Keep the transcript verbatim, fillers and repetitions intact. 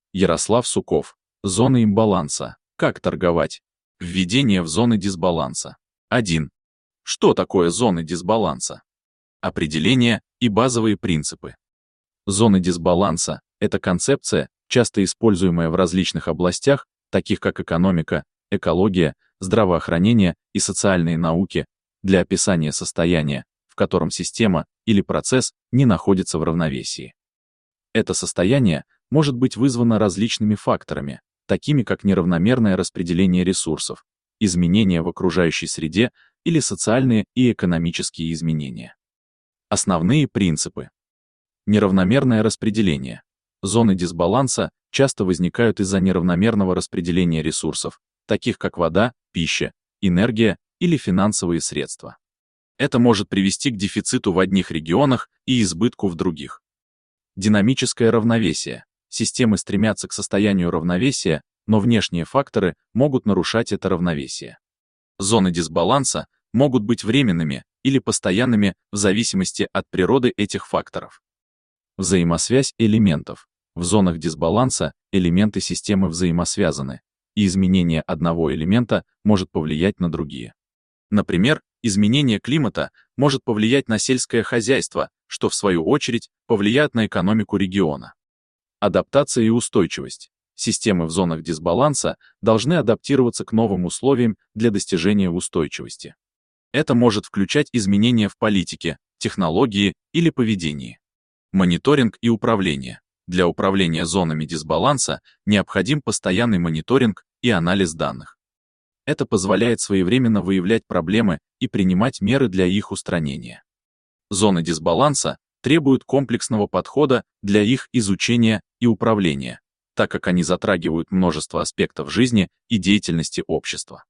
Ярослав Суков. Зоны имбаланса. Как торговать? Введение в зоны дисбаланса. один. Что такое зоны дисбаланса? Определение и базовые принципы. Зоны дисбаланса – это концепция, часто используемая в различных областях, таких как экономика, экология, здравоохранение и социальные науки, для описания состояния, в котором система или процесс не находится в равновесии. Это состояние может быть вызвано различными факторами, такими как неравномерное распределение ресурсов, изменения в окружающей среде или социальные и экономические изменения. Основные принципы. Неравномерное распределение. Зоны дисбаланса часто возникают из-за неравномерного распределения ресурсов, таких как вода, пища, энергия или финансовые средства. Это может привести к дефициту в одних регионах и избытку в других. Динамическое равновесие. Системы стремятся к состоянию равновесия, но внешние факторы могут нарушать это равновесие. Зоны дисбаланса могут быть временными или постоянными в зависимости от природы этих факторов. Взаимосвязь элементов. В зонах дисбаланса элементы системы взаимосвязаны, и изменение одного элемента может повлиять на другие. Например, изменение климата может повлиять на сельское хозяйство, что в свою очередь повлияет на экономику региона. Адаптация и устойчивость. Системы в зонах дисбаланса должны адаптироваться к новым условиям для достижения устойчивости. Это может включать изменения в политике, технологии или поведении. Мониторинг и управление. Для управления зонами дисбаланса необходим постоянный мониторинг и анализ данных. Это позволяет своевременно выявлять проблемы и принимать меры для их устранения. Зоны дисбаланса требуют комплексного подхода для их изучения и управления, так как они затрагивают множество аспектов жизни и деятельности общества.